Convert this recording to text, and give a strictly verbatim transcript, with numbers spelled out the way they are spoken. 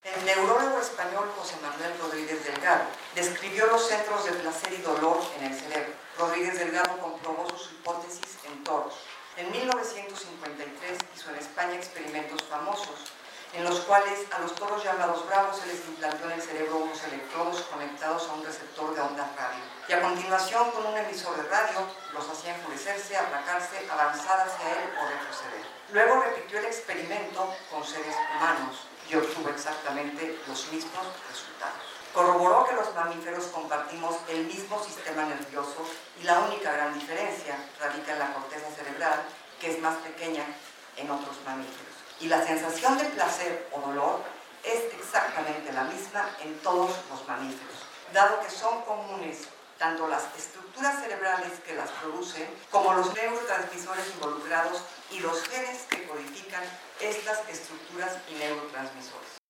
El neurólogo español José Manuel Rodríguez Delgado describió los centros de placer y dolor en el cerebro. Rodríguez Delgado comprobó sus hipótesis en toros. En mil novecientos cincuenta y tres hizo en España experimentos famosos, en los cuales a los toros llamados bravos se les implantó en el cerebro unos electrodos conectados a un receptor de ondas radio. Y a continuación, con un emisor de radio, los hacía enfurecerse, aplacarse, avanzar hacia él o retroceder. Luego repitió el experimento con seres humanos y obtuvo exactamente los mismos resultados. Corroboró que los mamíferos compartimos el mismo sistema nervioso y la única gran diferencia radica en la corteza cerebral, que es más pequeña en otros mamíferos. Y la sensación de placer o dolor es exactamente la misma en todos los mamíferos, dado que son comunes tanto las estructuras cerebrales que las producen como los neurotransmisores involucrados y los genes que codifican estas estructuras y neurotransmisores.